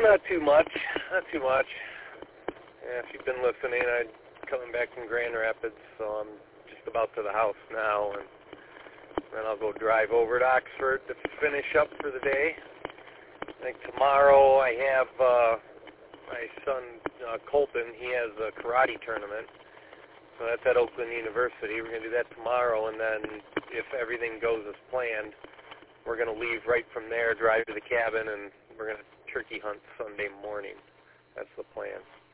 not too much. Not too much. Yeah, if you've been listening, I'm coming back from Grand Rapids, so I'm just about to the house now, and then I'll go drive over to Oxford to finish up for the day. I think tomorrow I have my son Colton. He has a karate tournament, so that's at Oakland University. We're going to do that tomorrow, and then if everything goes as planned, we're going to leave right from there, drive to the cabin, and we're going to turkey hunt Sunday morning. That's the plan.